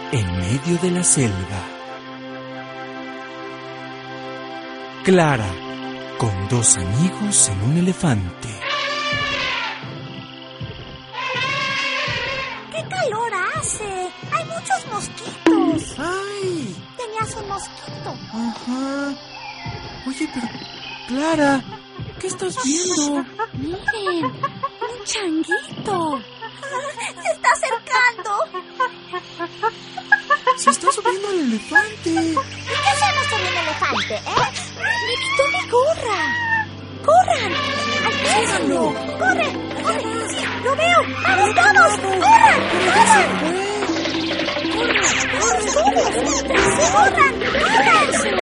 en medio de la selva. Clara, con dos amigos en un elefante. ¡Qué calor hace! ¡Hay muchos mosquitos! ¡Ay! Tenías un mosquito. Ajá. Oye, pero... Clara, ¿qué estás viendo? Miren, un changuito. Se está acercando. Se está subiendo al elefante. ¿Y qué hacemos con un elefante, Me quitó mi gorra. ¡Corran! ¡Alcánzalo! ¡Corre! ¡Corre! ¡Sí, lo veo! ¡Vamos todos! ¡Corran! ¡Corran! ¡Corran! ¡Corran! ¡Corran! ¡Corran!